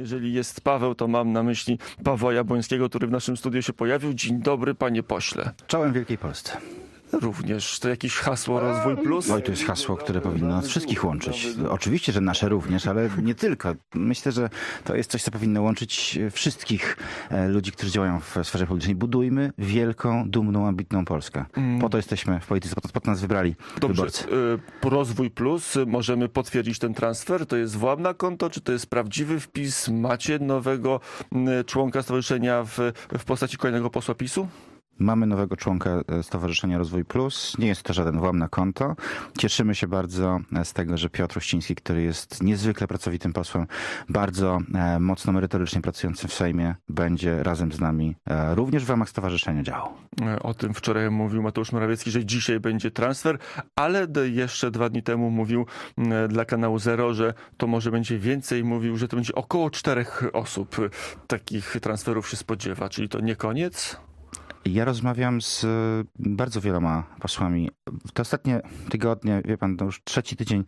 Jeżeli jest Paweł, to mam na myśli Pawła Jabłońskiego, który w naszym studiu się pojawił. Dzień dobry, panie pośle. Czołem Wielkiej Polsce. Również to jakieś hasło Rozwój Plus? Oj, to jest hasło, które powinno nas wszystkich łączyć. Oczywiście, że nasze również, ale nie tylko. Myślę, że to jest coś, co powinno łączyć wszystkich ludzi, którzy działają w sferze publicznej. Budujmy wielką, dumną, ambitną Polskę. Po to jesteśmy w polityce, po to nas wybrali wyborcy. Rozwój Plus, możemy potwierdzić ten transfer? To jest włam na konto, czy to jest prawdziwy wpis? Macie nowego członka stowarzyszenia w postaci kolejnego posła PiS-u? Mamy nowego członka Stowarzyszenia Rozwój Plus. Nie jest to żaden włam na konto. Cieszymy się bardzo z tego, że Piotr Uściński, który jest niezwykle pracowitym posłem, bardzo mocno merytorycznie pracującym w Sejmie, będzie razem z nami również w ramach stowarzyszenia działał. O tym wczoraj mówił Mateusz Morawiecki, że dzisiaj będzie transfer, ale jeszcze 2 dni temu mówił dla kanału Zero, że to może będzie więcej. Mówił, że to będzie około 4 osób. Takich transferów się spodziewa. Czyli to nie koniec? Ja rozmawiam z bardzo wieloma posłami. Te ostatnie tygodnie, wie pan, to już 3. tydzień,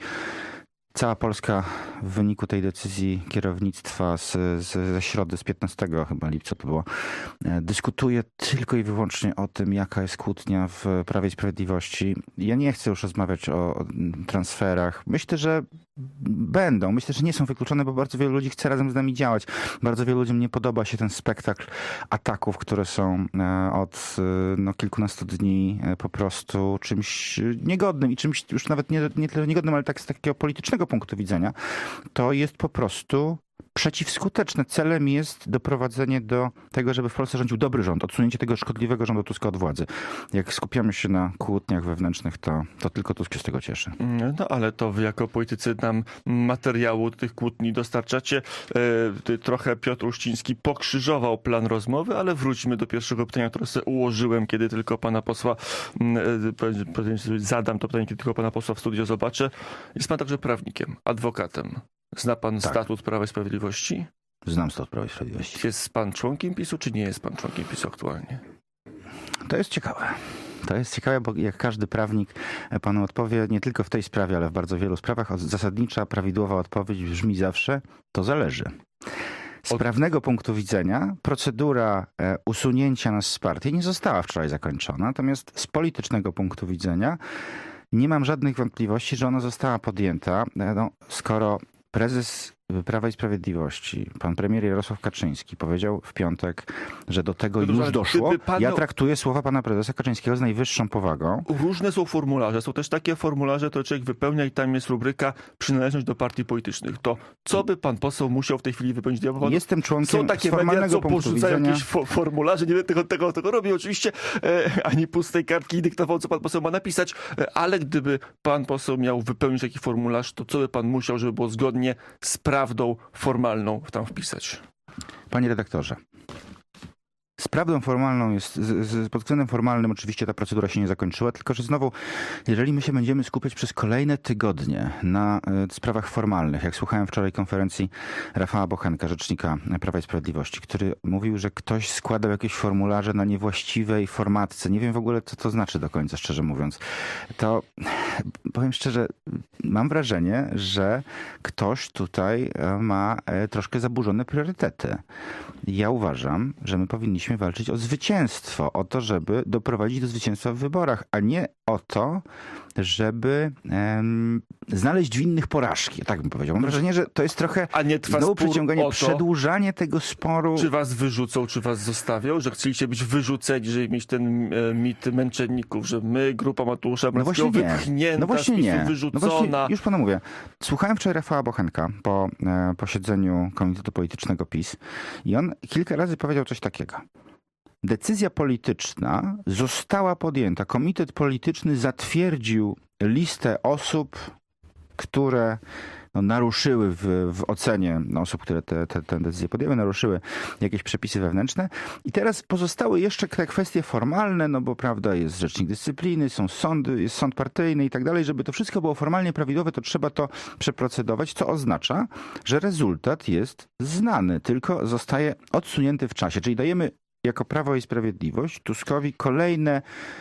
cała Polska w wyniku tej decyzji kierownictwa ze środy, z 15 chyba lipca to było, dyskutuje tylko i wyłącznie o tym, jaka jest kłótnia w Prawie i Sprawiedliwości. Ja nie chcę już rozmawiać o transferach. Myślę, że będą. Myślę, że nie są wykluczone, bo bardzo wielu ludzi chce razem z nami działać. Bardzo wielu ludziom nie podoba się ten spektakl ataków, które są od kilkunastu dni po prostu czymś niegodnym i czymś już nawet nie tyle niegodnym, ale tak z takiego politycznego punktu widzenia. To jest po prostu przeciwskuteczne. Celem jest doprowadzenie do tego, żeby w Polsce rządził dobry rząd, odsunięcie tego szkodliwego rządu Tuska od władzy. Jak skupiamy się na kłótniach wewnętrznych, to tylko Tusk się z tego cieszy. No ale to wy jako politycy nam materiału tych kłótni dostarczacie. Trochę Piotr Uściński pokrzyżował plan rozmowy, ale wróćmy do pierwszego pytania, które sobie ułożyłem, kiedy tylko pana posła zadam to pytanie, kiedy tylko pana posła w studio zobaczę. Jest pan także prawnikiem, adwokatem. Zna pan statut Prawa i Sprawiedliwości? Znam statut Prawa i Sprawiedliwości. Jest pan członkiem PiS-u, czy nie jest pan członkiem PiS-u aktualnie? To jest ciekawe. To jest ciekawe, bo jak każdy prawnik panu odpowie, nie tylko w tej sprawie, ale w bardzo wielu sprawach, zasadnicza, prawidłowa odpowiedź brzmi zawsze: to zależy. Z prawnego punktu widzenia procedura usunięcia nas z partii nie została wczoraj zakończona, natomiast z politycznego punktu widzenia nie mam żadnych wątpliwości, że ona została podjęta, skoro prezes Prawa i Sprawiedliwości, pan premier Jarosław Kaczyński powiedział w piątek, że do tego już doszło. Ja traktuję słowa pana prezesa Kaczyńskiego z najwyższą powagą. Różne są formularze. Są też takie formularze, to człowiek wypełnia i tam jest rubryka przynależność do partii politycznych. To co by pan poseł musiał w tej chwili wypełnić? Jestem członkiem są takie media, co porzucają jakieś formularze. Nie będę tego robił oczywiście, ani pustej kartki i dyktował, co pan poseł ma napisać, ale gdyby pan poseł miał wypełnić taki formularz, to co by pan musiał, żeby było zgodnie z prawdą formalną tam wpisać? Panie redaktorze, z prawdą formalną jest, pod względem formalnym oczywiście ta procedura się nie zakończyła, tylko że znowu, jeżeli my się będziemy skupiać przez kolejne tygodnie na sprawach formalnych, jak słuchałem wczoraj konferencji Rafała Bochenka, rzecznika Prawa i Sprawiedliwości, który mówił, że ktoś składał jakieś formularze na niewłaściwej formatce. Nie wiem w ogóle, co to znaczy do końca, szczerze mówiąc. To powiem szczerze, mam wrażenie, że ktoś tutaj ma troszkę zaburzone priorytety. Ja uważam, że my powinniśmy walczyć o zwycięstwo, o to, żeby doprowadzić do zwycięstwa w wyborach, a nie o to, żeby znaleźć winnych porażki. Tak bym powiedział. Mam wrażenie, że to jest trochę znowu przeciąganie, przedłużanie tego sporu. Czy was wyrzucą, czy was zostawią, że chcieliście być wyrzuceni, żeby mieć ten mit męczenników, że my, grupa Mateusza Morawieckiego, wypchnięta, wyrzucona. No właśnie, już panu mówię. Słuchałem wczoraj Rafała Bochenka po posiedzeniu Komitetu Politycznego PiS i on kilka razy powiedział coś takiego. Decyzja polityczna została podjęta. Komitet polityczny zatwierdził listę osób, które naruszyły w ocenie osób, które tę decyzję podjęły, naruszyły jakieś przepisy wewnętrzne. I teraz pozostały jeszcze te kwestie formalne, no bo prawda, jest rzecznik dyscypliny, są sądy, jest sąd partyjny i tak dalej. Żeby to wszystko było formalnie prawidłowe, to trzeba to przeprocedować, co oznacza, że rezultat jest znany, tylko zostaje odsunięty w czasie. Czyli dajemy jako Prawo i Sprawiedliwość Tuskowi kolejne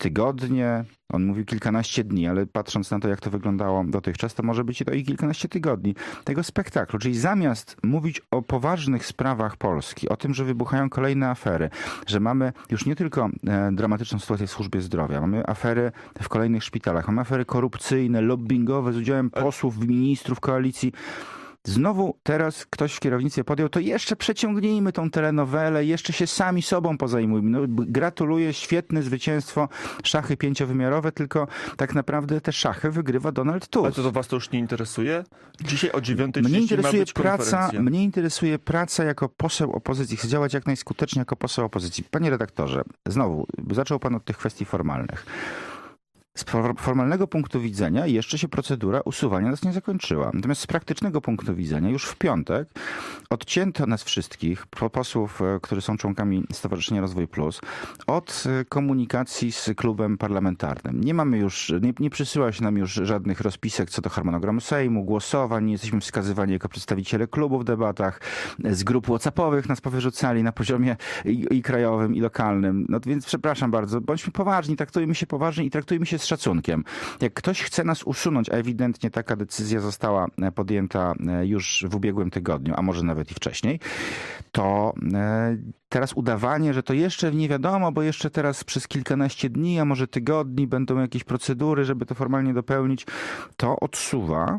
tygodnie, on mówił kilkanaście dni, ale patrząc na to, jak to wyglądało dotychczas, to może być to i kilkanaście tygodni tego spektaklu. Czyli zamiast mówić o poważnych sprawach Polski, o tym, że wybuchają kolejne afery, że mamy już nie tylko dramatyczną sytuację w służbie zdrowia, mamy afery w kolejnych szpitalach, mamy afery korupcyjne, lobbingowe z udziałem posłów, ministrów koalicji. Znowu teraz ktoś w kierownictwie podjął, to jeszcze przeciągnijmy tą telenowelę, jeszcze się sami sobą pozajmujmy. No, gratuluję, świetne zwycięstwo, szachy pięciowymiarowe, tylko tak naprawdę te szachy wygrywa Donald Tusk. Ale to was to już nie interesuje? Dzisiaj o 9:30 ma być konferencja. Mnie interesuje praca jako poseł opozycji. Chcę działać jak najskuteczniej jako poseł opozycji. Panie redaktorze, znowu, zaczął pan od tych kwestii formalnych. Z formalnego punktu widzenia jeszcze się procedura usuwania nas nie zakończyła. Natomiast z praktycznego punktu widzenia już w piątek odcięto nas wszystkich, posłów, którzy są członkami Stowarzyszenia Rozwój Plus, od komunikacji z klubem parlamentarnym. Nie mamy już, nie przysyła się nam już żadnych rozpisek co do harmonogramu Sejmu, głosowań, nie jesteśmy wskazywani jako przedstawiciele klubu w debatach, z grup WhatsAppowych nas powyrzucali na poziomie i krajowym, i lokalnym. No więc przepraszam bardzo, bądźmy poważni, traktujmy się poważnie i traktujmy się z szacunkiem. Jak ktoś chce nas usunąć, a ewidentnie taka decyzja została podjęta już w ubiegłym tygodniu, a może nawet i wcześniej, to teraz udawanie, że to jeszcze nie wiadomo, bo jeszcze teraz przez kilkanaście dni, a może tygodni będą jakieś procedury, żeby to formalnie dopełnić, to odsuwa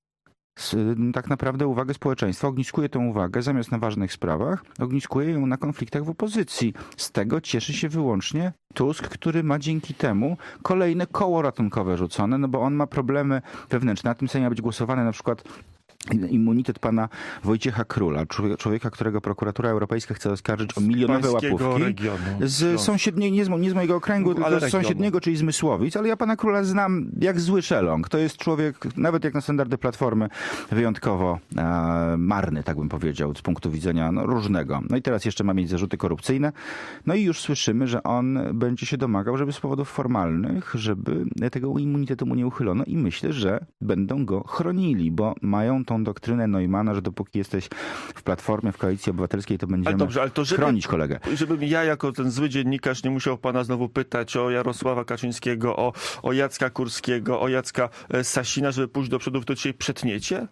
tak naprawdę uwagę społeczeństwa, ogniskuje tę uwagę zamiast na ważnych sprawach, ogniskuje ją na konfliktach w opozycji. Z tego cieszy się wyłącznie Tusk, który ma dzięki temu kolejne koło ratunkowe rzucone, no bo on ma problemy wewnętrzne. Na tym Sejmie ma być głosowane na przykład immunitet pana Wojciecha Króla, człowieka, którego prokuratura europejska chce oskarżyć o milionowe łapówki. Regionu. Z sąsiedniego, nie z mojego okręgu, tylko z sąsiedniego, czyli z Mysłowic, ale ja pana Króla znam jak zły szeląg. To jest człowiek, nawet jak na standardy Platformy, wyjątkowo marny, tak bym powiedział, z punktu widzenia różnego. No i teraz jeszcze ma mieć zarzuty korupcyjne. No i już słyszymy, że on będzie się domagał, żeby z powodów formalnych, żeby tego immunitetu mu nie uchylono i myślę, że będą go chronili, bo mają tą doktrynę Neumana, że dopóki jesteś w Platformie, w Koalicji Obywatelskiej, to będziemy chronić kolegę. Żebym ja jako ten zły dziennikarz nie musiał pana znowu pytać o Jarosława Kaczyńskiego, o Jacka Kurskiego, o Jacka Sasina, żeby pójść do przodu, to dzisiaj przetniecie?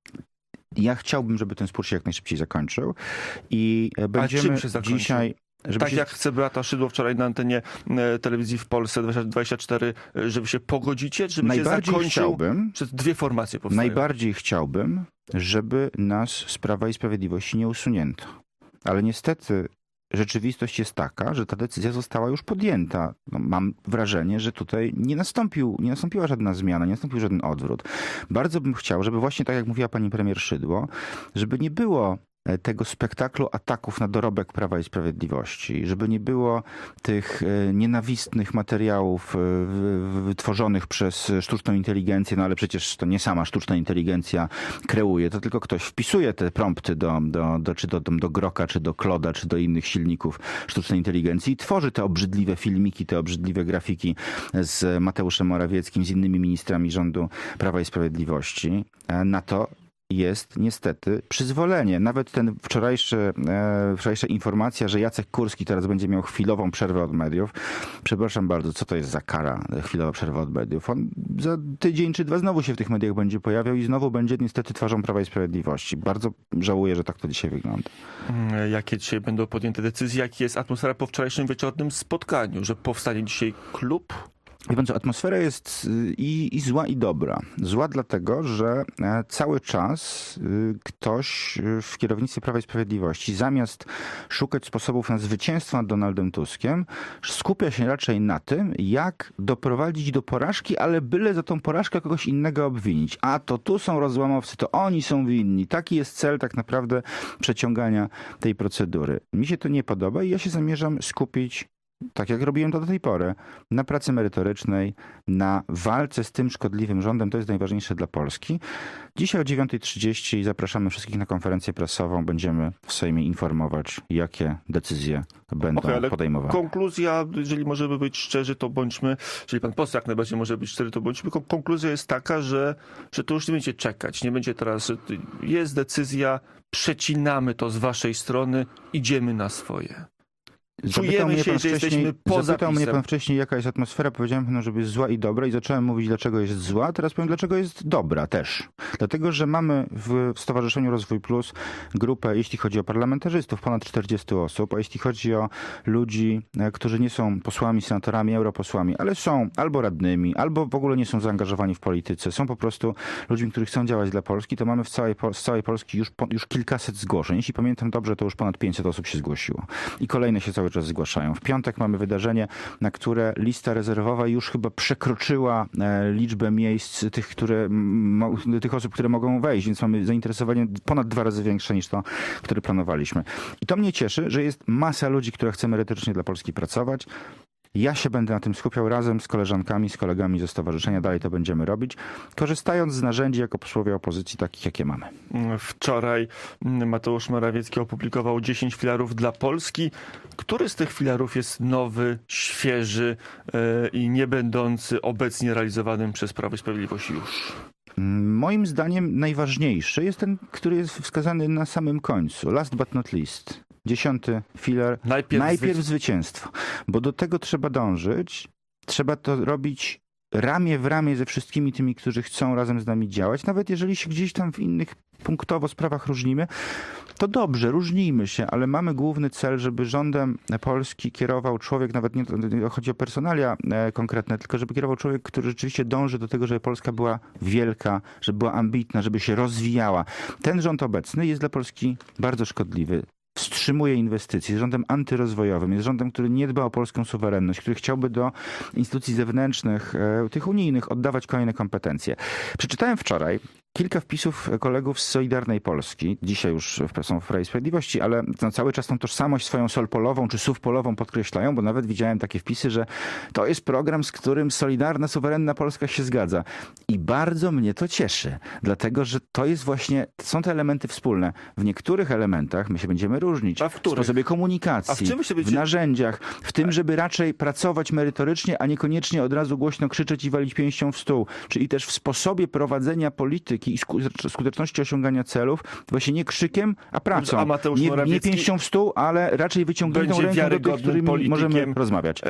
Ja chciałbym, żeby ten spór się jak najszybciej zakończył i będziemy dzisiaj... Tak jak chce Beata Szydło wczoraj na antenie telewizji w Polsce 24, żeby się pogodzicie, żeby się zakończył przez dwie formacje powstają. Najbardziej chciałbym, żeby nas z Prawa i Sprawiedliwości nie usunięto. Ale niestety rzeczywistość jest taka, że ta decyzja została już podjęta. No, mam wrażenie, że tutaj nie nastąpiła żadna zmiana, nie nastąpił żaden odwrót. Bardzo bym chciał, żeby właśnie tak jak mówiła pani premier Szydło, żeby nie było tego spektaklu ataków na dorobek Prawa i Sprawiedliwości, żeby nie było tych nienawistnych materiałów wytworzonych przez sztuczną inteligencję, no ale przecież to nie sama sztuczna inteligencja kreuje, to tylko ktoś wpisuje te prompty do Groka, czy do Kloda, czy do innych silników sztucznej inteligencji i tworzy te obrzydliwe filmiki, te obrzydliwe grafiki z Mateuszem Morawieckim, z innymi ministrami rządu Prawa i Sprawiedliwości. Na to jest niestety przyzwolenie. Nawet ten wczorajsza informacja, że Jacek Kurski teraz będzie miał chwilową przerwę od mediów. Przepraszam bardzo, co to jest za kara, chwilowa przerwa od mediów? On za tydzień czy dwa znowu się w tych mediach będzie pojawiał i znowu będzie niestety twarzą Prawa i Sprawiedliwości. Bardzo żałuję, że tak to dzisiaj wygląda. Jakie dzisiaj będą podjęte decyzje? Jaka jest atmosfera po wczorajszym wieczornym spotkaniu? Że powstanie dzisiaj klub? Wie pan co, atmosfera jest i zła, i dobra. Zła dlatego, że cały czas ktoś w kierownictwie Prawa i Sprawiedliwości zamiast szukać sposobów na zwycięstwo nad Donaldem Tuskiem, skupia się raczej na tym, jak doprowadzić do porażki, ale byle za tą porażkę kogoś innego obwinić. A to tu są rozłamowcy, to oni są winni. Taki jest cel tak naprawdę przeciągania tej procedury. Mi się to nie podoba i ja się zamierzam skupić, tak jak robiłem to do tej pory, na pracy merytorycznej, na walce z tym szkodliwym rządem. To jest najważniejsze dla Polski. Dzisiaj o 9:30 zapraszamy wszystkich na konferencję prasową. Będziemy w Sejmie informować, jakie decyzje będą podejmowane. Konkluzja, jeżeli możemy być szczerzy, to bądźmy, jeżeli pan poseł jak najbardziej może być szczery, to bądźmy. Konkluzja jest taka, że to już nie będzie czekać. Nie będzie teraz, że jest decyzja, przecinamy to z waszej strony, idziemy na swoje. czujemy się, że jesteśmy poza Zapytał mnie PiS-em. pan wcześniej, jaka jest atmosfera. Powiedziałem panu, żeby jest zła i dobra i zacząłem mówić, dlaczego jest zła. Teraz powiem, dlaczego jest dobra też. Dlatego, że mamy w Stowarzyszeniu Rozwój Plus grupę, jeśli chodzi o parlamentarzystów, ponad 40 osób, a jeśli chodzi o ludzi, którzy nie są posłami, senatorami, europosłami, ale są albo radnymi, albo w ogóle nie są zaangażowani w polityce, są po prostu ludźmi, którzy chcą działać dla Polski, to mamy z całej Polski już kilkaset zgłoszeń. Jeśli pamiętam dobrze, to już ponad 500 osób się zgłosiło. I kolejne się cały czas zgłaszają. W piątek mamy wydarzenie, na które lista rezerwowa już chyba przekroczyła liczbę miejsc tych osób, które mogą wejść, więc mamy zainteresowanie ponad 2 razy większe niż to, które planowaliśmy. I to mnie cieszy, że jest masa ludzi, która chce merytorycznie dla Polski pracować. Ja się będę na tym skupiał razem z koleżankami, z kolegami ze stowarzyszenia. Dalej to będziemy robić, korzystając z narzędzi jako posłowie opozycji, takich jakie mamy. Wczoraj Mateusz Morawiecki opublikował 10 filarów dla Polski. Który z tych filarów jest nowy, świeży i nie będący obecnie realizowanym przez Prawo i Sprawiedliwość już? Moim zdaniem najważniejszy jest ten, który jest wskazany na samym końcu. Last but not least. 10. filar. Najpierw zwycięstwo. Bo do tego trzeba dążyć. Trzeba to robić ramię w ramię ze wszystkimi tymi, którzy chcą razem z nami działać. Nawet jeżeli się gdzieś tam w innych punktowo sprawach różnimy, to dobrze, różnijmy się, ale mamy główny cel, żeby rządem Polski kierował człowiek, nawet nie chodzi o personalia konkretne, tylko żeby kierował człowiek, który rzeczywiście dąży do tego, żeby Polska była wielka, żeby była ambitna, żeby się rozwijała. Ten rząd obecny jest dla Polski bardzo szkodliwy. Wstrzymuje inwestycje, jest rządem antyrozwojowym, jest rządem, który nie dba o polską suwerenność, który chciałby do instytucji zewnętrznych, tych unijnych, oddawać kolejne kompetencje. Przeczytałem wczoraj kilka wpisów kolegów z Solidarnej Polski. Dzisiaj już są w Prawie i Sprawiedliwości, ale cały czas tą tożsamość swoją solpolową czy suwpolową podkreślają, bo nawet widziałem takie wpisy, że to jest program, z którym solidarna, suwerenna Polska się zgadza. I bardzo mnie to cieszy, dlatego że to jest właśnie, są te elementy wspólne. W niektórych elementach my się będziemy różnić. A w których? W sposobie komunikacji, w narzędziach, w tym, żeby raczej pracować merytorycznie, a niekoniecznie od razu głośno krzyczeć i walić pięścią w stół. Czyli też w sposobie prowadzenia polityki i skuteczności osiągania celów, właśnie nie krzykiem, a pracą. A Mateusz nie pięścią w stół, ale raczej wyciągniętą ręką do tych, z którymi możemy rozmawiać.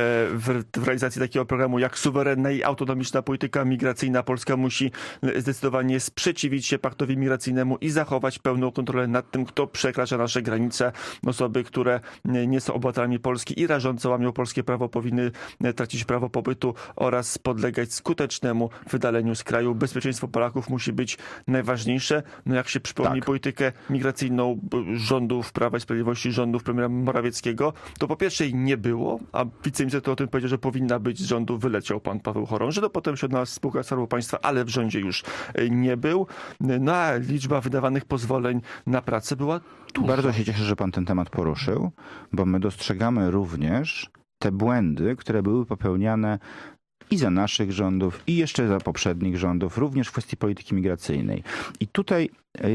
W realizacji takiego programu jak suwerenna i autonomiczna polityka migracyjna Polska musi zdecydowanie sprzeciwić się paktowi migracyjnemu i zachować pełną kontrolę nad tym, kto przekracza nasze granice. Osoby, które nie są obywatelami Polski i rażąco łamią polskie prawo, powinny tracić prawo pobytu oraz podlegać skutecznemu wydaleniu z kraju. Bezpieczeństwo Polaków musi być najważniejsze. No jak się przypomni politykę migracyjną rządów Prawa i Sprawiedliwości, rządów premiera Morawieckiego, to po pierwsze jej nie było, a wiceminister to o tym powiedział, że powinna być z rządu, wyleciał pan Paweł Chorąży, no potem się odnalazł w spółkach Skarbu Państwa, ale w rządzie już nie był. No a liczba wydawanych pozwoleń na pracę była duża. Bardzo się cieszę, że pan ten temat poruszył, bo my dostrzegamy również te błędy, które były popełniane i za naszych rządów, i jeszcze za poprzednich rządów, również w kwestii polityki migracyjnej. I tutaj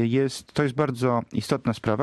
to jest bardzo istotna sprawa,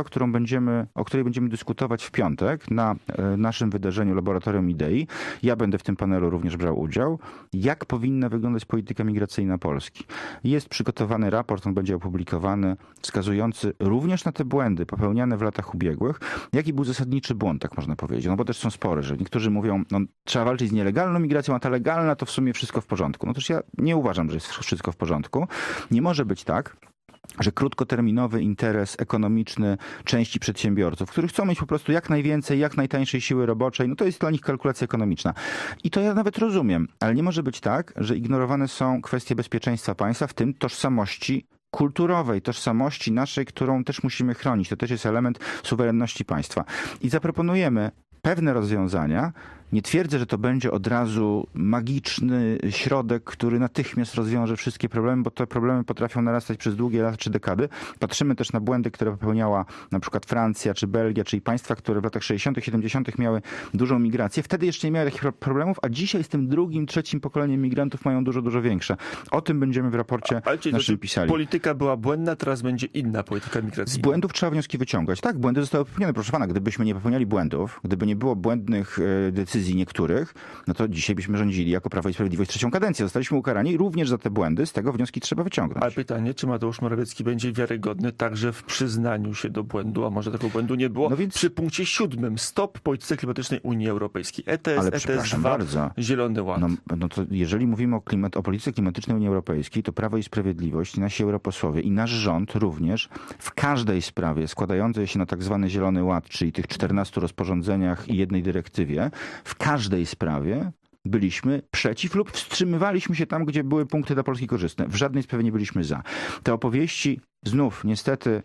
o której będziemy dyskutować w piątek na naszym wydarzeniu Laboratorium Idei. Ja będę w tym panelu również brał udział. Jak powinna wyglądać polityka migracyjna Polski? Jest przygotowany raport, on będzie opublikowany, wskazujący również na te błędy popełniane w latach ubiegłych. Jaki był zasadniczy błąd, tak można powiedzieć? No bo też są spory, że niektórzy mówią, no trzeba walczyć z nielegalną migracją, a ta legalna to w sumie wszystko w porządku. No toż ja nie uważam, że jest wszystko w porządku. Nie może być tak, że krótkoterminowy interes ekonomiczny części przedsiębiorców, którzy chcą mieć po prostu jak najwięcej, jak najtańszej siły roboczej, no to jest dla nich kalkulacja ekonomiczna. I to ja nawet rozumiem, ale nie może być tak, że ignorowane są kwestie bezpieczeństwa państwa, w tym tożsamości kulturowej, tożsamości naszej, którą też musimy chronić. To też jest element suwerenności państwa. I zaproponujemy pewne rozwiązania. Nie twierdzę, że to będzie od razu magiczny środek, który natychmiast rozwiąże wszystkie problemy, bo te problemy potrafią narastać przez długie lata czy dekady. Patrzymy też na błędy, które popełniała na przykład Francja czy Belgia, czyli państwa, które w latach 60., 70. miały dużą migrację. Wtedy jeszcze nie miały takich problemów, a dzisiaj z tym drugim, trzecim pokoleniem migrantów mają dużo, dużo większe. O tym będziemy w raporcie naszym pisali. Polityka była błędna, teraz będzie inna polityka migracyjna. Z błędów trzeba wnioski wyciągać. Tak, błędy zostały popełnione. Proszę pana, gdybyśmy nie popełniali błędów, gdyby nie było błędnych decyzji decyzji niektórych, no to dzisiaj byśmy rządzili jako Prawo i Sprawiedliwość trzecią kadencję. Zostaliśmy ukarani również za te błędy, z tego wnioski trzeba wyciągnąć. Ale pytanie, czy Mateusz Morawiecki będzie wiarygodny także w przyznaniu się do błędu, a może tego błędu nie było, przy punkcie 7. Stop polityce klimatycznej Unii Europejskiej. ETS, ale ETS2, bardzo. Zielony Ład. No to jeżeli mówimy o polityce klimatycznej Unii Europejskiej, to Prawo i Sprawiedliwość, nasi europosłowie i nasz rząd również w każdej sprawie składającej się na tak zwany Zielony Ład, czyli tych 14 rozporządzeniach i jednej dyrektywie, w każdej sprawie byliśmy przeciw lub wstrzymywaliśmy się tam, gdzie były punkty dla Polski korzystne. W żadnej sprawie nie byliśmy za. Te opowieści znów niestety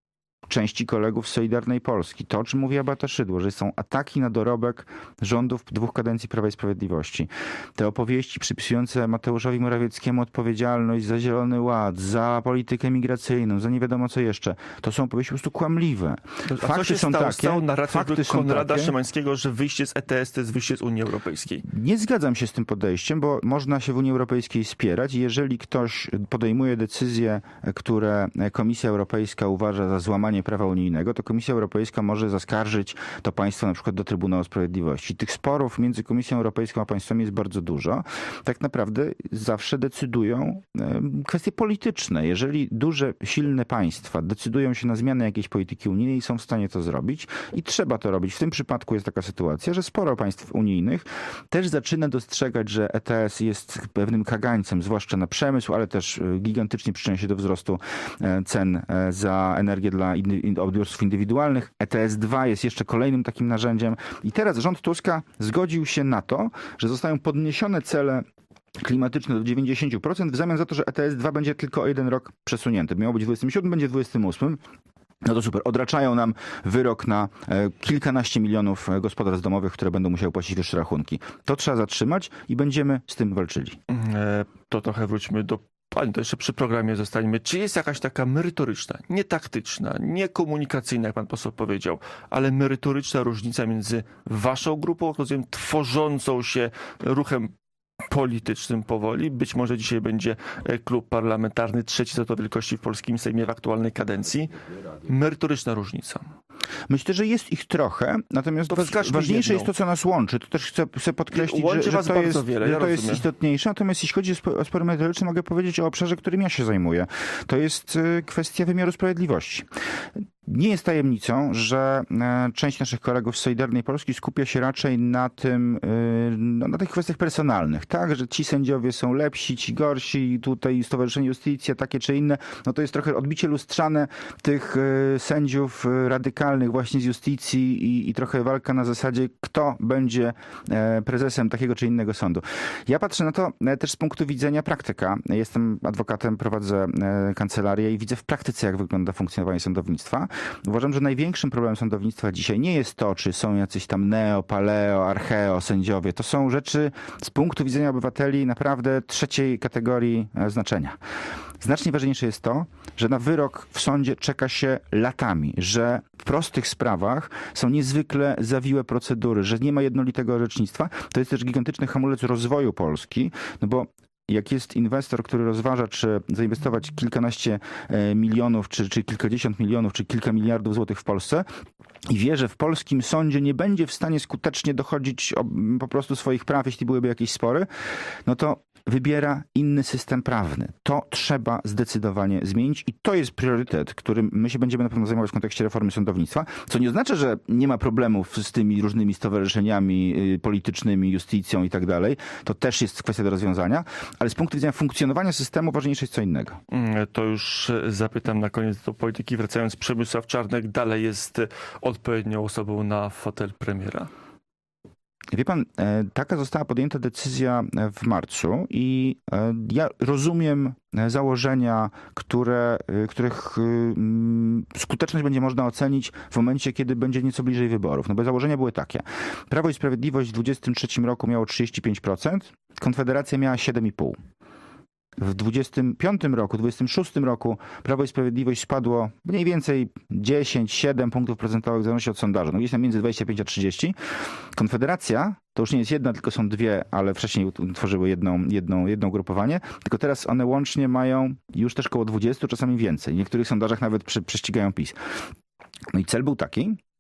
części kolegów z Solidarnej Polski. To, o czym mówi Beata Szydło, że są ataki na dorobek rządów 2 kadencji Prawa i Sprawiedliwości. Te opowieści przypisujące Mateuszowi Morawieckiemu odpowiedzialność za Zielony Ład, za politykę migracyjną, za nie wiadomo co jeszcze. To są opowieści po prostu kłamliwe. Fakty są takie. Stał narracja Konrada Szymańskiego, że wyjście z ETS to jest wyjście z Unii Europejskiej. Nie zgadzam się z tym podejściem, bo można się w Unii Europejskiej spierać i jeżeli ktoś podejmuje decyzje, które Komisja Europejska uważa za złamanie prawa unijnego, to Komisja Europejska może zaskarżyć to państwo na przykład do Trybunału Sprawiedliwości. Tych sporów między Komisją Europejską a państwami jest bardzo dużo. Tak naprawdę zawsze decydują kwestie polityczne. Jeżeli duże, silne państwa decydują się na zmianę jakiejś polityki unijnej, są w stanie to zrobić i trzeba to robić. W tym przypadku jest taka sytuacja, że sporo państw unijnych też zaczyna dostrzegać, że ETS jest pewnym kagańcem, zwłaszcza na przemysł, ale też gigantycznie przyczynia się do wzrostu cen za energię dla odbiorców indywidualnych. ETS2 jest jeszcze kolejnym takim narzędziem. I teraz rząd Tuska zgodził się na to, że zostają podniesione cele klimatyczne do 90% w zamian za to, że ETS2 będzie tylko o 1 rok przesunięty. Miało być 27, będzie 28. No to super. Odraczają nam wyrok na kilkanaście milionów gospodarstw domowych, które będą musiały płacić wyższe rachunki. To trzeba zatrzymać i będziemy z tym walczyli. To trochę wróćmy do Pani, to jeszcze przy programie zostańmy. Czy jest jakaś taka merytoryczna, nie taktyczna, nie komunikacyjna, jak pan poseł powiedział, ale merytoryczna różnica między waszą grupą, rozumiem, tworzącą się ruchem politycznym powoli? Być może dzisiaj będzie klub parlamentarny, trzeci co do wielkości w polskim Sejmie w aktualnej kadencji. Merytoryczna różnica. Myślę, że jest ich trochę, natomiast ważniejsze jest to, co nas łączy. To też chcę podkreślić, że to jest istotniejsze. Natomiast jeśli chodzi o spory merytoryczne, mogę powiedzieć o obszarze, którym ja się zajmuję. To jest kwestia wymiaru sprawiedliwości. Nie jest tajemnicą, że część naszych kolegów z Solidarnej Polski skupia się raczej na tym, na tych kwestiach personalnych, tak, że ci sędziowie są lepsi, ci gorsi, tutaj Stowarzyszenie Justicja, takie czy inne, no to jest trochę odbicie lustrzane tych sędziów radykalnych właśnie z Justicji i trochę walka na zasadzie, kto będzie prezesem takiego czy innego sądu. Ja patrzę na to też z punktu widzenia praktyka. Jestem adwokatem, prowadzę kancelarię i widzę w praktyce, jak wygląda funkcjonowanie sądownictwa. Uważam, że największym problemem sądownictwa dzisiaj nie jest to, czy są jacyś tam neo, paleo, archeo sędziowie. To są rzeczy z punktu widzenia obywateli naprawdę trzeciej kategorii znaczenia. Znacznie ważniejsze jest to, że na wyrok w sądzie czeka się latami, że w prostych sprawach są niezwykle zawiłe procedury, że nie ma jednolitego orzecznictwa. To jest też gigantyczny hamulec rozwoju Polski, no bo jak jest inwestor, który rozważa, czy zainwestować kilkanaście milionów, czy kilkadziesiąt milionów, czy kilka miliardów złotych w Polsce i wie, że w polskim sądzie nie będzie w stanie skutecznie dochodzić po prostu swoich praw, jeśli byłyby jakieś spory, no to wybiera inny system prawny. To trzeba zdecydowanie zmienić i to jest priorytet, którym my się będziemy na pewno zajmować w kontekście reformy sądownictwa, co nie oznacza, że nie ma problemów z tymi różnymi stowarzyszeniami politycznymi, justicją i tak dalej. To też jest kwestia do rozwiązania, ale z punktu widzenia funkcjonowania systemu ważniejsze jest co innego. To już zapytam na koniec do polityki. Wracając, Przemysław Czarnek dalej jest odpowiednią osobą na fotel premiera. Wie pan, taka została podjęta decyzja w marcu i ja rozumiem założenia, których skuteczność będzie można ocenić w momencie, kiedy będzie nieco bliżej wyborów. No bo założenia były takie. Prawo i Sprawiedliwość w 2023 roku miało 35%, Konfederacja miała 7,5%. W 25 roku, 26 roku Prawo i Sprawiedliwość spadło mniej więcej 10-7 punktów procentowych w zależności od sondażu. No gdzieś tam między 25 a 30. Konfederacja to już nie jest jedna, tylko są dwie, ale wcześniej tworzyły jedno ugrupowanie. Tylko teraz one łącznie mają już też koło 20, czasami więcej. W niektórych sondażach nawet prześcigają PiS. No i cel był taki,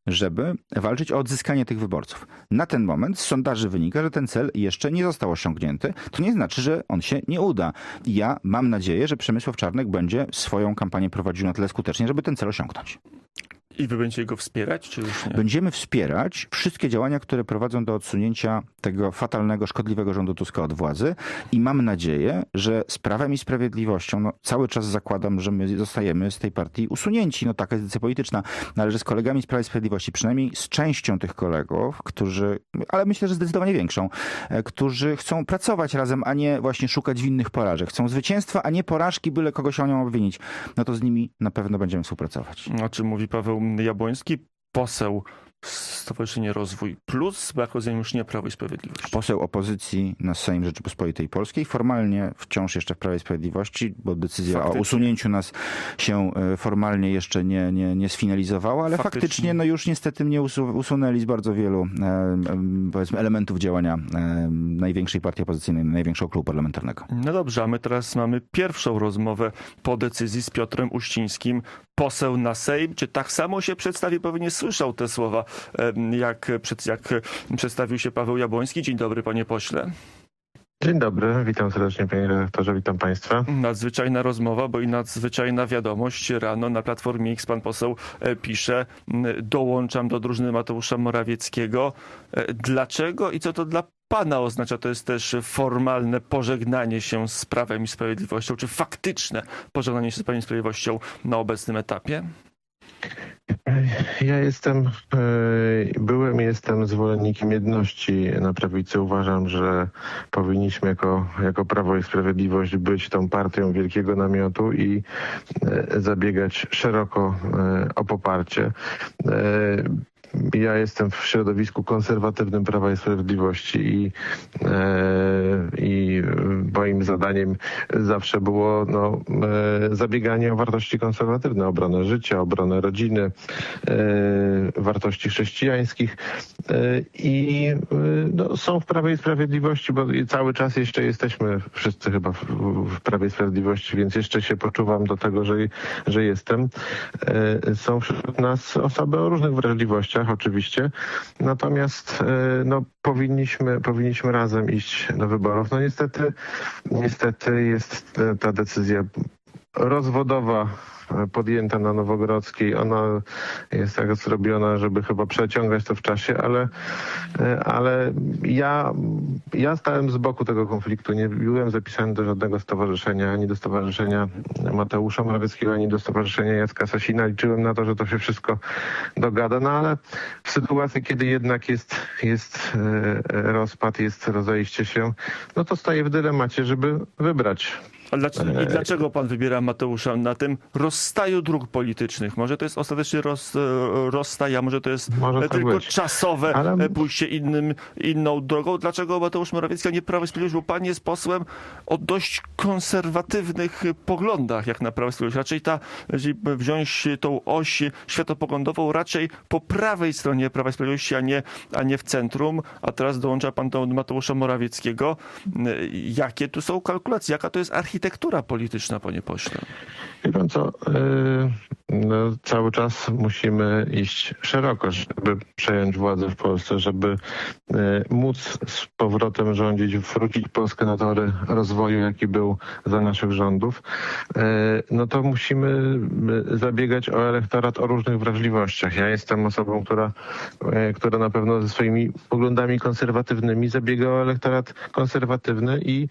żeby walczyć o odzyskanie tych wyborców. Na ten moment z sondaży wynika, że ten cel jeszcze nie został osiągnięty. To nie znaczy, że on się nie uda. I ja mam nadzieję, że Przemysław Czarnek będzie swoją kampanię prowadził na tyle skutecznie, żeby ten cel osiągnąć. I wy będziecie go wspierać, czy już nie? Będziemy wspierać wszystkie działania, które prowadzą do odsunięcia tego fatalnego, szkodliwego rządu Tuska od władzy i mam nadzieję, że z Prawem i Sprawiedliwością, cały czas zakładam, że my zostajemy z tej partii usunięci, taka jest decyzja polityczna, ale że z kolegami z Prawa i Sprawiedliwości, przynajmniej z częścią tych kolegów, ale myślę, że zdecydowanie większą, którzy chcą pracować razem, a nie właśnie szukać winnych porażek. Chcą zwycięstwa, a nie porażki, byle kogoś o nią obwinić. To z nimi na pewno będziemy współpracować. O czym mówi Paweł Jabłoński, poseł Stowarzyszenie Rozwój Plus, bo jako rozumiem już nie Prawo i Sprawiedliwość. Poseł opozycji na Sejm Rzeczypospolitej Polskiej, formalnie wciąż jeszcze w Prawie i Sprawiedliwości, bo decyzja o usunięciu nas się formalnie jeszcze nie sfinalizowała, ale faktycznie już niestety mnie usunęli z bardzo wielu powiedzmy elementów działania największej partii opozycyjnej, największego klubu parlamentarnego. No dobrze, a my teraz mamy pierwszą rozmowę po decyzji z Piotrem Uścińskim, poseł na Sejm. Czy tak samo się przedstawi? Pewnie słyszał te słowa, jak przedstawił się Paweł Jabłoński. Dzień dobry, panie pośle. Dzień dobry, witam serdecznie panie redaktorze, witam państwa. Nadzwyczajna rozmowa, bo i nadzwyczajna wiadomość. Rano na Platformie X pan poseł pisze: dołączam do drużyny Mateusza Morawieckiego. Dlaczego i co to dla pana oznacza? To jest też formalne pożegnanie się z Prawem i Sprawiedliwością, czy faktyczne pożegnanie się z Prawem i Sprawiedliwością na obecnym etapie? Ja jestem zwolennikiem jedności na prawicy. Uważam, że powinniśmy jako Prawo i Sprawiedliwość być tą partią wielkiego namiotu i zabiegać szeroko o poparcie. Ja jestem w środowisku konserwatywnym Prawa i Sprawiedliwości i moim zadaniem zawsze było zabieganie o wartości konserwatywne, obronę życia, obronę rodziny, wartości chrześcijańskich i są w Prawie i Sprawiedliwości, bo cały czas jeszcze jesteśmy wszyscy chyba w Prawie i Sprawiedliwości, więc jeszcze się poczuwam do tego, że jestem. Są wśród nas osoby o różnych wrażliwościach, oczywiście. Natomiast powinniśmy razem iść do wyborów. Niestety jest ta decyzja rozwodowa podjęta na Nowogrodzkiej. Ona jest tak zrobiona, żeby chyba przeciągać to w czasie, ale ja stałem z boku tego konfliktu. Nie byłem zapisany do żadnego stowarzyszenia, ani do Stowarzyszenia Mateusza Morawieckiego, ani do Stowarzyszenia Jacka Sasina. Liczyłem na to, że to się wszystko dogada, ale w sytuacji, kiedy jednak jest rozpad, jest rozejście się, to staję w dylemacie, żeby wybrać. I dlaczego pan wybiera Mateusza na tym rozstaju dróg politycznych? Może to jest ostateczny rozstaj, a może to jest tylko czasowe pójście inną drogą? Dlaczego Mateusz Morawiecki, a nie Prawo i Sprawiedliwość? Bo pan jest posłem o dość konserwatywnych poglądach, jak na Prawo i Sprawiedliwość. Raczej jeżeli wziąć tą oś światopoglądową, raczej po prawej stronie Prawa i Sprawiedliwości, a nie w centrum. A teraz dołącza pan do Mateusza Morawieckiego. Jakie tu są kalkulacje? Jaka to jest architektura polityczna, panie pośle? Wie pan co, cały czas musimy iść szeroko, żeby przejąć władzę w Polsce, żeby móc z powrotem rządzić, wrócić Polskę na tory rozwoju, jaki był za naszych rządów, to musimy zabiegać o elektorat o różnych wrażliwościach. Ja jestem osobą, która na pewno ze swoimi poglądami konserwatywnymi zabiega o elektorat konserwatywny i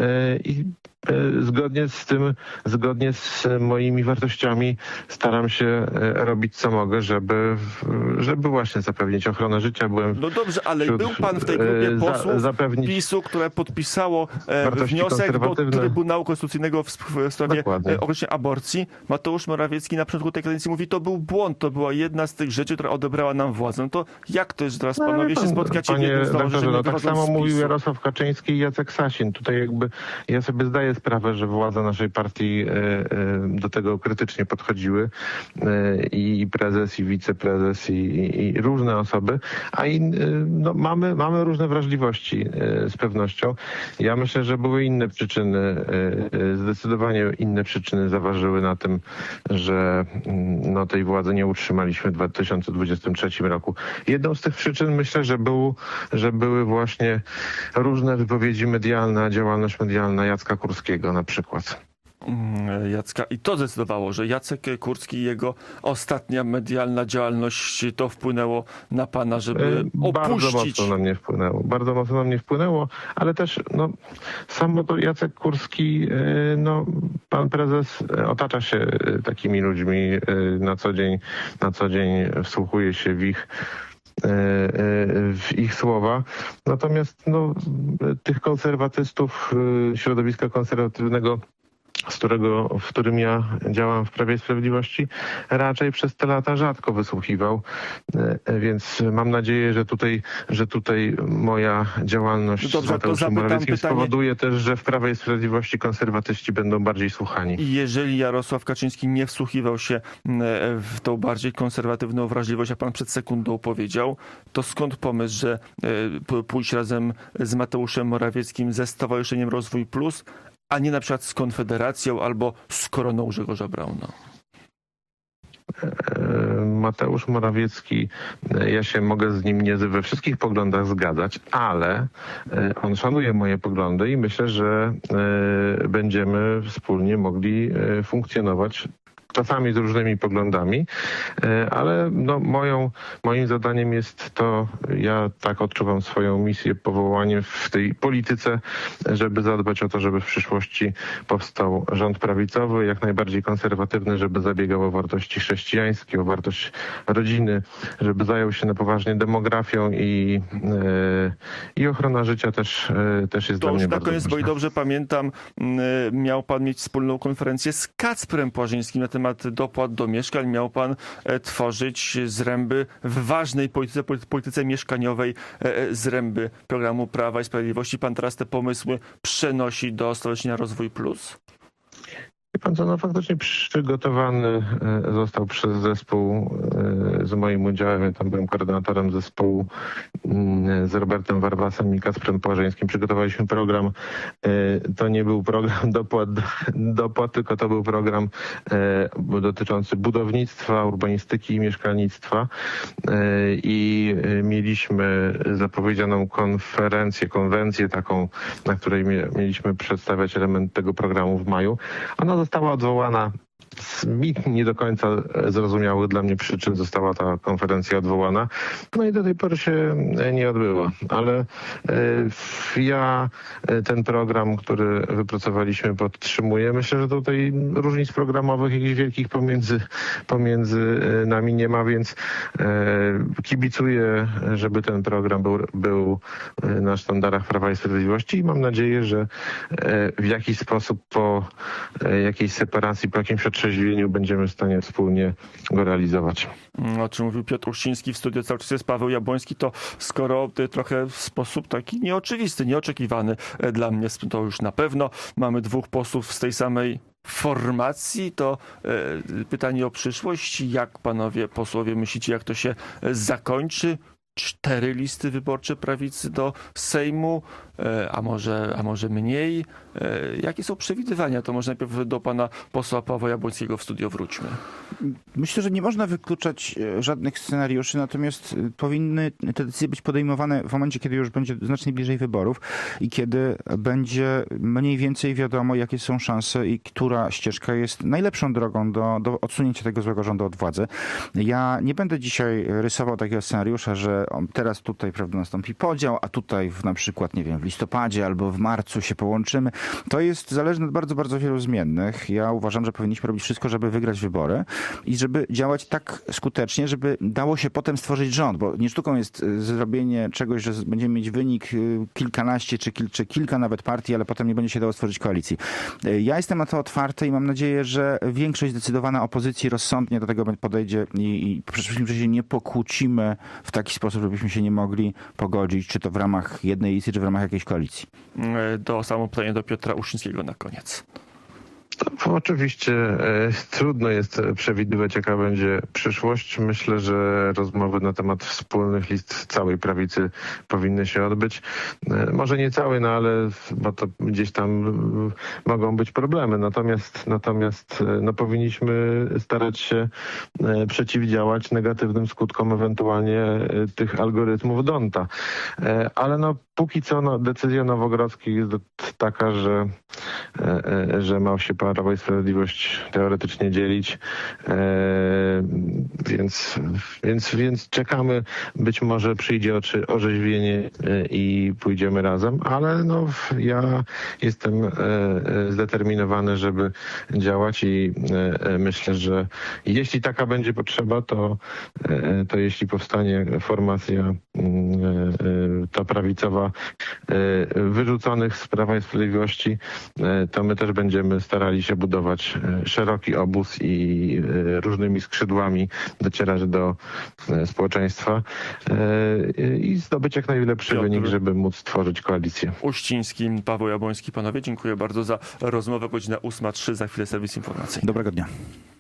zgodnie z moimi wartościami staram się robić co mogę, żeby właśnie zapewnić ochronę życia. No dobrze, ale był pan w tej grupie posłów PiS-u, które podpisało wniosek do Trybunału Konstytucyjnego w sprawie określenia aborcji. Mateusz Morawiecki na początku tej kadencji mówi, to był błąd, to była jedna z tych rzeczy, która odebrała nam władzę. To jak to jest, że teraz panowie się spotkacie w jednym stowarzyszeniu? Tak samo mówił Jarosław Kaczyński i Jacek Sasin. Tutaj ja sobie zdaję sprawę, że władze naszej partii do tego krytycznie podchodziły. i prezes, i wiceprezes, i różne osoby, a mamy różne wrażliwości z pewnością. Ja myślę, że były inne przyczyny, zdecydowanie inne przyczyny zaważyły na tym, że tej władzy nie utrzymaliśmy w 2023 roku. Jedną z tych przyczyn myślę, że były właśnie różne wypowiedzi medialne, działalność medialna Jacka Kurskiego na przykład. Jacka. I to zdecydowało, że Jacek Kurski i jego ostatnia medialna działalność to wpłynęło na pana, żeby opuścić. Bardzo mocno na mnie wpłynęło, ale też samo to Jacek Kurski, pan prezes otacza się takimi ludźmi na co dzień wsłuchuje się w ich słowa. Natomiast tych konserwatystów, środowiska konserwatywnego, w którym ja działam w Prawie i Sprawiedliwości, raczej przez te lata rzadko wysłuchiwał, więc mam nadzieję, że tutaj moja działalność z Mateuszem Morawieckim spowoduje też, że w Prawie i Sprawiedliwości konserwatyści będą bardziej słuchani. I jeżeli Jarosław Kaczyński nie wsłuchiwał się w tą bardziej konserwatywną wrażliwość, jak pan przed sekundą powiedział, to skąd pomysł, że pójść razem z Mateuszem Morawieckim ze Stowarzyszeniem Rozwój Plus, a nie na przykład z Konfederacją albo z Koroną Grzegorza Brauna? Mateusz Morawiecki, ja się mogę z nim nie we wszystkich poglądach zgadzać, ale on szanuje moje poglądy i myślę, że będziemy wspólnie mogli funkcjonować, czasami z różnymi poglądami, ale moim zadaniem jest to, ja tak odczuwam swoją misję, powołanie w tej polityce, żeby zadbać o to, żeby w przyszłości powstał rząd prawicowy, jak najbardziej konserwatywny, żeby zabiegał o wartości chrześcijańskie, o wartość rodziny, żeby zajął się na poważnie demografią i ochrona życia też jest dla mnie bardzo ważna. To na koniec, bo i dobrze pamiętam, miał pan mieć wspólną konferencję z Kacprem Płażyńskim na temat dopłat do mieszkań. Miał pan tworzyć zręby w ważnej polityce mieszkaniowej, zręby programu Prawa i Sprawiedliwości. Pan teraz te pomysły przenosi do Stowarzyszenia Rozwój Plus? Wie pan co, faktycznie przygotowany został przez zespół z moim udziałem. Ja tam byłem koordynatorem zespołu z Robertem Warwasem i Kacprem Płażyńskim. Przygotowaliśmy program. To nie był program dopłat, tylko to był program dotyczący budownictwa, urbanistyki i mieszkalnictwa. I mieliśmy zapowiedzianą konwencję taką, na której mieliśmy przedstawiać element tego programu w maju. Ona została odwołana. Z nie do końca zrozumiałych dla mnie przyczyn została ta konferencja odwołana. I do tej pory się nie odbyła. Ale ja ten program, który wypracowaliśmy, podtrzymuję. Myślę, że tutaj różnic programowych jakichś wielkich pomiędzy nami nie ma, więc kibicuję, żeby ten program był na sztandarach Prawa i Sprawiedliwości i mam nadzieję, że w jakiś sposób po jakiejś separacji, po jakimś otrzeźwieniu będziemy w stanie wspólnie go realizować. O czym mówił Piotr Uściński w studiu cały czas jest Paweł Jabłoński, to skoro trochę w sposób taki nieoczywisty, nieoczekiwany dla mnie, to już na pewno mamy dwóch posłów z tej samej formacji, to pytanie o przyszłość. Jak panowie posłowie myślicie, jak to się zakończy? 4 listy wyborcze prawicy do Sejmu, a może mniej. Jakie są przewidywania? To może najpierw do pana posła Pawła Jabłońskiego w studio wróćmy. Myślę, że nie można wykluczać żadnych scenariuszy, natomiast powinny te decyzje być podejmowane w momencie, kiedy już będzie znacznie bliżej wyborów i kiedy będzie mniej więcej wiadomo, jakie są szanse i która ścieżka jest najlepszą drogą do odsunięcia tego złego rządu od władzy. Ja nie będę dzisiaj rysował takiego scenariusza, że teraz tutaj, prawda, nastąpi podział, a tutaj na przykład, nie wiem, w listopadzie albo w marcu się połączymy. To jest zależne od bardzo, bardzo wielu zmiennych. Ja uważam, że powinniśmy robić wszystko, żeby wygrać wybory i żeby działać tak skutecznie, żeby dało się potem stworzyć rząd, bo nie sztuką jest zrobienie czegoś, że będziemy mieć wynik kilkanaście czy kilka nawet partii, ale potem nie będzie się dało stworzyć koalicji. Ja jestem na to otwarty i mam nadzieję, że większość zdecydowana opozycji rozsądnie do tego podejdzie i w przyszłym czasie nie pokłócimy w taki sposób, żebyśmy się nie mogli pogodzić, czy to w ramach jednej listy, czy w ramach jakiejś koalicji. To samo pytanie do Piotra Uścińskiego na koniec. Oczywiście trudno jest przewidywać, jaka będzie przyszłość. Myślę, że rozmowy na temat wspólnych list całej prawicy powinny się odbyć. Może nie całej, ale bo to gdzieś tam mogą być problemy. Natomiast powinniśmy starać się przeciwdziałać negatywnym skutkom ewentualnie tych algorytmów Donta. Ale póki co decyzja Nowogrodzkiej jest taka, że ma się Prawo i Sprawiedliwość teoretycznie dzielić, więc czekamy. Być może przyjdzie orzeźwienie i pójdziemy razem, ale ja jestem zdeterminowany, żeby działać i myślę, że jeśli taka będzie potrzeba, to jeśli powstanie formacja ta prawicowa wyrzuconych z Prawa i Sprawiedliwości, to my też będziemy starali się budować szeroki obóz i różnymi skrzydłami docierać do społeczeństwa i zdobyć jak najlepszy wynik, żeby móc stworzyć koalicję. Uściński, Paweł Jabłoński. Panowie, dziękuję bardzo za rozmowę. Godzina 8:03, za chwilę serwis informacyjny. Dobrego dnia.